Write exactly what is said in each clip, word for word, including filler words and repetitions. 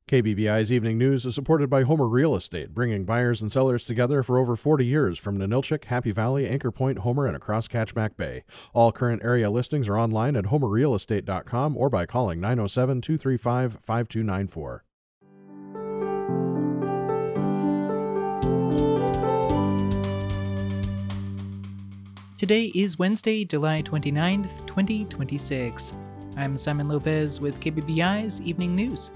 K B B I's Evening News is supported by Homer Real Estate, bringing buyers and sellers together for over forty years from Ninilchik, Happy Valley, Anchor Point, Homer, and across Catchback Bay. All current area listings are online at homer real estate dot com or by calling nine oh seven, two three five, five two nine four. Today is Wednesday, July twenty-ninth, twenty twenty-six. I'm Simon Lopez with K B B I's Evening News.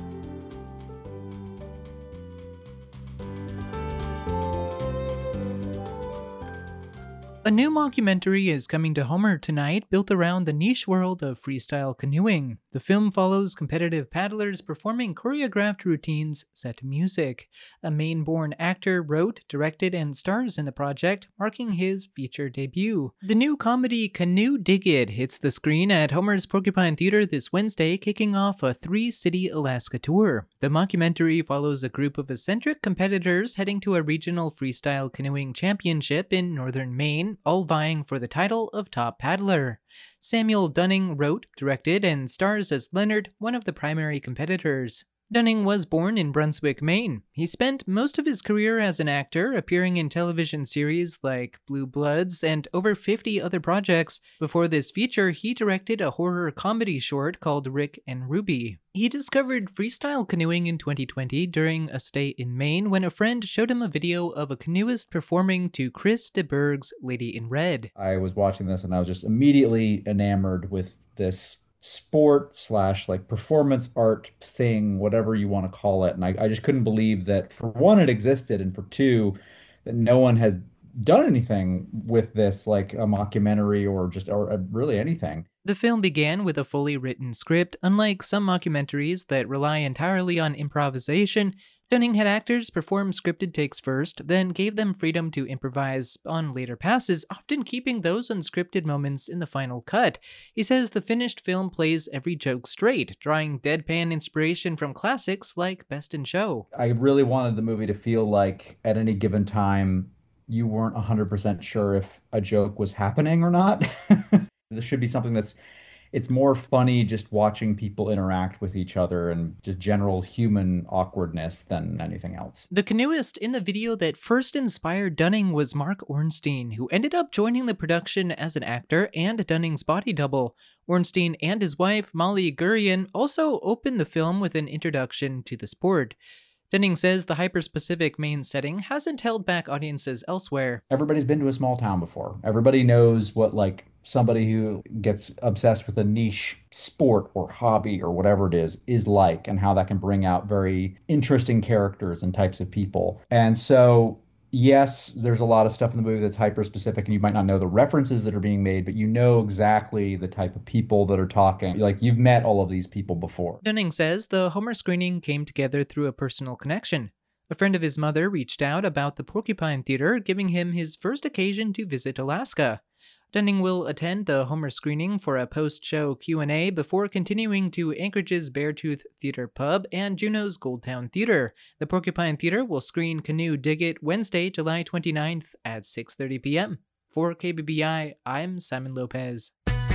A new mockumentary is coming to Homer tonight, built around the niche world of freestyle canoeing. The film follows competitive paddlers performing choreographed routines set to music. A Maine-born actor wrote, directed, and stars in the project, marking his feature debut. The new comedy Canoe Dig It hits the screen at Homer's Porcupine Theater this Wednesday, kicking off a three-city Alaska tour. The mockumentary follows a group of eccentric competitors heading to a regional freestyle canoeing championship in northern Maine, all vying for the title of top paddler. Samuel Dunning wrote, directed, and stars as Leonard, one of the primary competitors. Dunning was born in Brunswick, Maine. He spent most of his career as an actor, appearing in television series like Blue Bloods and over fifty other projects. Before this feature, he directed a horror comedy short called Rick and Ruby. He discovered freestyle canoeing in twenty twenty during a stay in Maine when a friend showed him a video of a canoeist performing to Chris de Burgh's Lady in Red. I was watching this and I was just immediately enamored with this sport slash like performance art thing, whatever you want to call it. And I, I just couldn't believe that, for one, it existed, and for two, that no one has done anything with this, like a mockumentary or just or really anything. The film began with a fully written script. Unlike some mockumentaries that rely entirely on improvisation, Dunning had actors perform scripted takes first, then gave them freedom to improvise on later passes, often keeping those unscripted moments in the final cut. He says the finished film plays every joke straight, drawing deadpan inspiration from classics like Best in Show. I really wanted the movie to feel like at any given time you weren't one hundred percent sure if a joke was happening or not. This should be something that's It's more funny just watching people interact with each other and just general human awkwardness than anything else. The canoeist in the video that first inspired Dunning was Mark Ornstein, who ended up joining the production as an actor and Dunning's body double. Ornstein and his wife, Molly Gurian, also opened the film with an introduction to the sport. Dunning says the hyper-specific Maine setting hasn't held back audiences elsewhere. Everybody's been to a small town before. Everybody knows what, like, somebody who gets obsessed with a niche sport or hobby or whatever it is, is like, and how that can bring out very interesting characters and types of people. And so, yes, there's a lot of stuff in the movie that's hyper-specific, and you might not know the references that are being made, but you know exactly the type of people that are talking. Like, you've met all of these people before. Dunning says the Homer screening came together through a personal connection. A friend of his mother reached out about the Porcupine Theater, giving him his first occasion to visit Alaska. Dunning will attend the Homer screening for a post-show Q and A before continuing to Anchorage's Beartooth Theater Pub and Juneau's Goldtown Theater. The Porcupine Theater will screen Canoe Dig It Wednesday, July twenty-ninth at six thirty p.m. For K B B I, I'm Simon Lopez.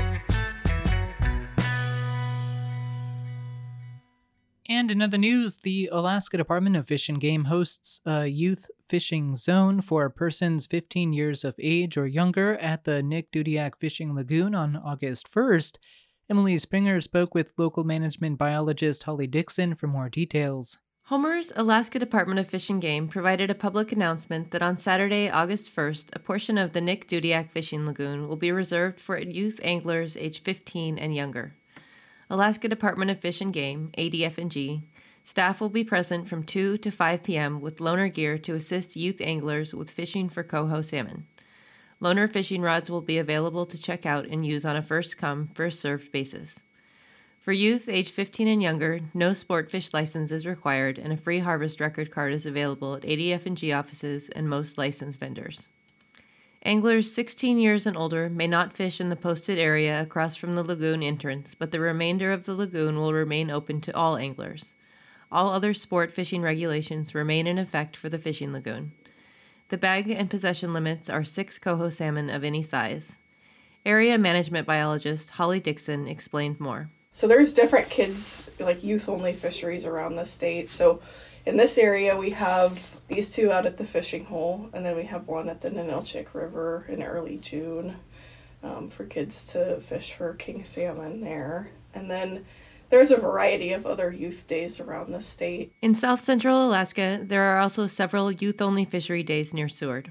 And in other news, the Alaska Department of Fish and Game hosts a youth fishing zone for persons fifteen years of age or younger at the Nick Dudiak Fishing Lagoon on August first. Emily Springer spoke with local management biologist Holly Dixon for more details. Homer's Alaska Department of Fish and Game provided a public announcement that on Saturday, August first, a portion of the Nick Dudiak Fishing Lagoon will be reserved for youth anglers aged fifteen and younger. Alaska Department of Fish and Game, A D F and G, staff will be present from two to five p.m. with loaner gear to assist youth anglers with fishing for coho salmon. Loaner fishing rods will be available to check out and use on a first-come, first-served basis. For youth aged fifteen and younger, no sport fish license is required, and a free harvest record card is available at A D F and G offices and most licensed vendors. Anglers sixteen years and older may not fish in the posted area across from the lagoon entrance, but the remainder of the lagoon will remain open to all anglers. All other sport fishing regulations remain in effect for the fishing lagoon. The bag and possession limits are six coho salmon of any size. Area management biologist Holly Dixon explained more. So there's different kids, like youth-only fisheries around the state. So in this area, we have these two out at the fishing hole, and then we have one at the Ninilchik River in early June um, for kids to fish for king salmon there. And then there's a variety of other youth days around the state. In south central Alaska, there are also several youth-only fishery days near Seward.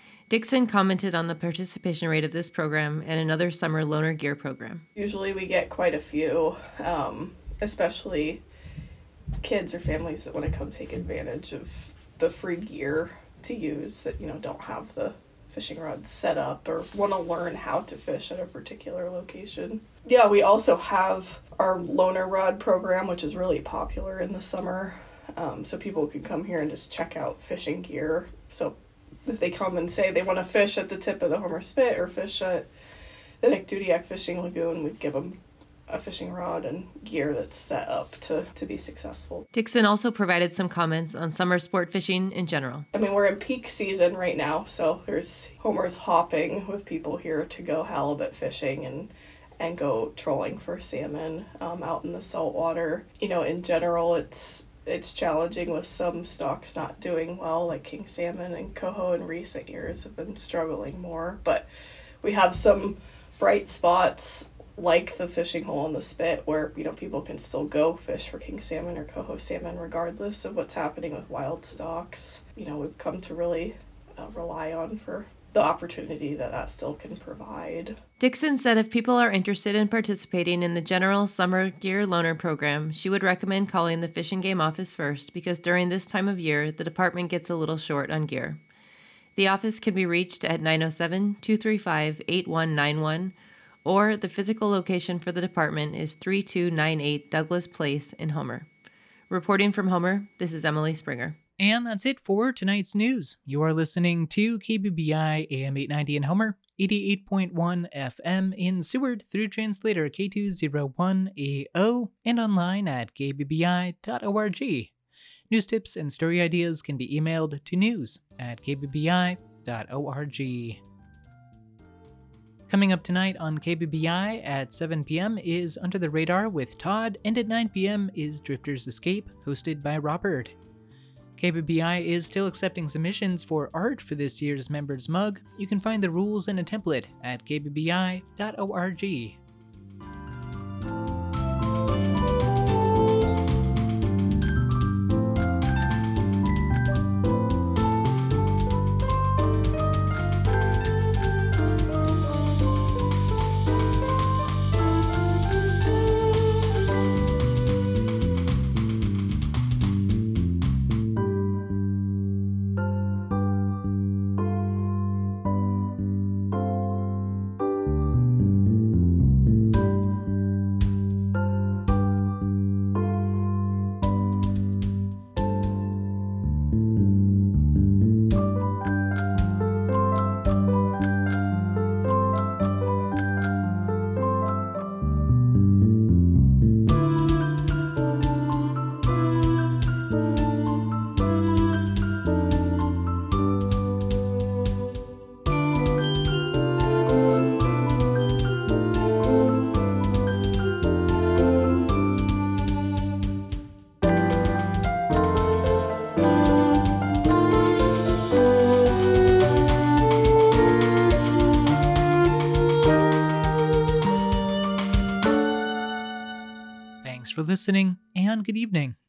Dixon commented on the participation rate of this program and another summer loaner gear program. Usually we get quite a few, um, especially kids or families that want to come take advantage of the free gear to use that, you know, don't have the fishing rods set up or want to learn how to fish at a particular location. Yeah, we also have our loaner rod program, which is really popular in the summer. Um, so people can come here and just check out fishing gear. So if they come and say they want to fish at the tip of the Homer Spit or fish at the Nick Dudiak Fishing Lagoon, we'd give them a fishing rod and gear that's set up to, to be successful. Dixon also provided some comments on summer sport fishing in general. I mean, we're in peak season right now, so there's Homer's hopping with people here to go halibut fishing and and go trolling for salmon um, out in the saltwater. You know, in general, it's it's challenging with some stocks not doing well, like king salmon and coho in recent years have been struggling more. But we have some bright spots like the fishing hole in the Spit where, you know, people can still go fish for king salmon or coho salmon regardless of what's happening with wild stocks. You know, we've come to really uh, rely on for the opportunity that that still can provide. Dixon said if people are interested in participating in the general summer gear loaner program, she would recommend calling the Fish and Game office first because during this time of year, the department gets a little short on gear. The office can be reached at nine oh seven, two three five, eight one nine one, or the physical location for the department is three two nine eight Douglas Place in Homer. Reporting from Homer, this is Emily Springer. And that's it for tonight's news. You are listening to K B B I A M eight ninety in Homer, eighty-eight point one F M in Seward through translator K two oh one A O and online at k b b i dot org. News tips and story ideas can be emailed to news at k b b i dot org. Coming up tonight on K B B I at seven p.m. is Under the Radar with Todd, and at nine p.m. is Drifter's Escape, hosted by Robert. K B B I is still accepting submissions for art for this year's Members Mug. You can find the rules and a template at k b b i dot org. For listening, and good evening.